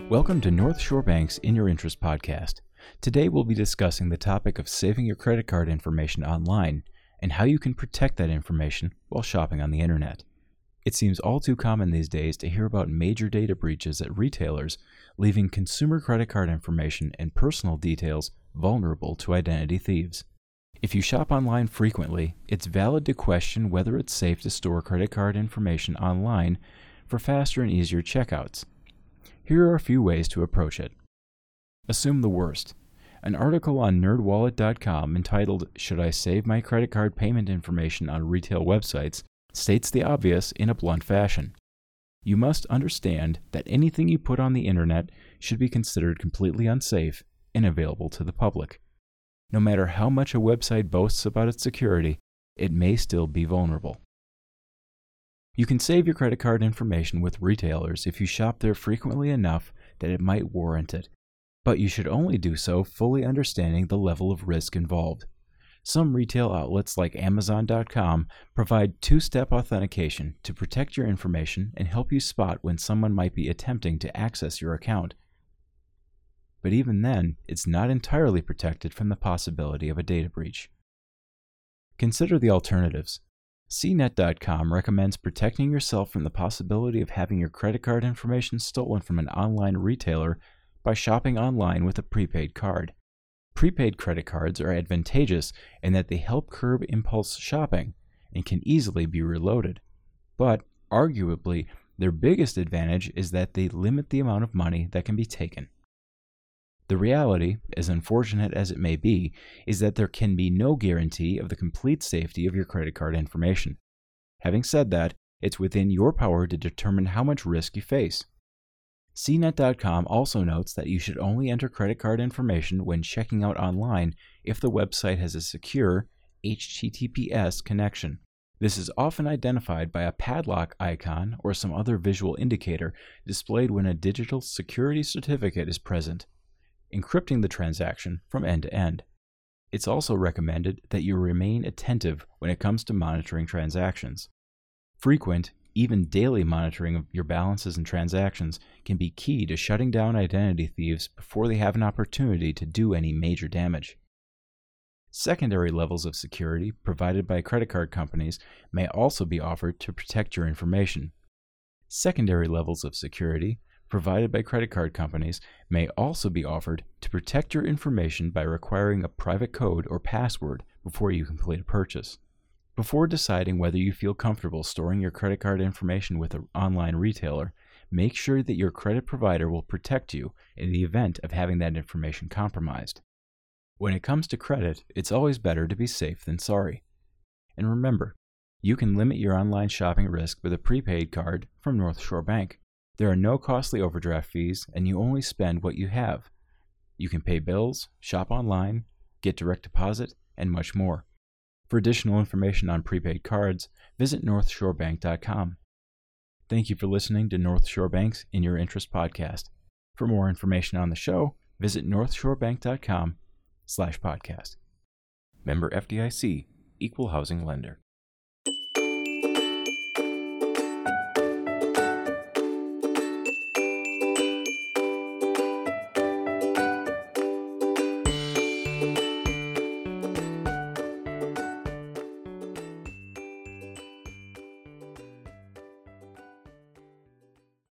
Welcome to North Shore Bank's In Your Interest podcast. Today we'll be discussing the topic of saving your credit card information online and how you can protect that information while shopping on the internet. It seems all too common these days to hear about major data breaches at retailers, leaving consumer credit card information and personal details vulnerable to identity thieves. If you shop online frequently, it's valid to question whether it's safe to store credit card information online for faster and easier checkouts. Here are a few ways to approach it. Assume the worst. An article on nerdwallet.com entitled "Should I Save My Credit Card Payment Information on Retail Websites?" states the obvious in a blunt fashion. You must understand that anything you put on the internet should be considered completely unsafe and available to the public. No matter how much a website boasts about its security, it may still be vulnerable. You can save your credit card information with retailers if you shop there frequently enough that it might warrant it, but you should only do so fully understanding the level of risk involved. Some retail outlets like Amazon.com provide two-step authentication to protect your information and help you spot when someone might be attempting to access your account. But even then, it's not entirely protected from the possibility of a data breach. Consider the alternatives. CNET.com recommends protecting yourself from the possibility of having your credit card information stolen from an online retailer by shopping online with a prepaid card. Prepaid credit cards are advantageous in that they help curb impulse shopping and can easily be reloaded. But, arguably, their biggest advantage is that they limit the amount of money that can be taken. The reality, as unfortunate as it may be, is that there can be no guarantee of the complete safety of your credit card information. Having said that, it's within your power to determine how much risk you face. CNET.com also notes that you should only enter credit card information when checking out online if the website has a secure HTTPS connection. This is often identified by a padlock icon or some other visual indicator displayed when a digital security certificate is present, encrypting the transaction from end to end. It's also recommended that you remain attentive when it comes to monitoring transactions. Frequent, even daily monitoring of your balances and transactions can be key to shutting down identity thieves before they have an opportunity to do any major damage. Secondary levels of security provided by credit card companies may also be offered to protect your information. Secondary levels of security provided by credit card companies may also be offered to protect your information by requiring a private code or password before you complete a purchase. Before deciding whether you feel comfortable storing your credit card information with an online retailer, make sure that your credit provider will protect you in the event of having that information compromised. When it comes to credit, it's always better to be safe than sorry. And remember, you can limit your online shopping risk with a prepaid card from North Shore Bank. There are no costly overdraft fees, and you only spend what you have. You can pay bills, shop online, get direct deposit, and much more. For additional information on prepaid cards, visit northshorebank.com. Thank you for listening to North Shore Bank's In Your Interest podcast. For more information on the show, visit northshorebank.com/podcast. Member FDIC, Equal Housing Lender.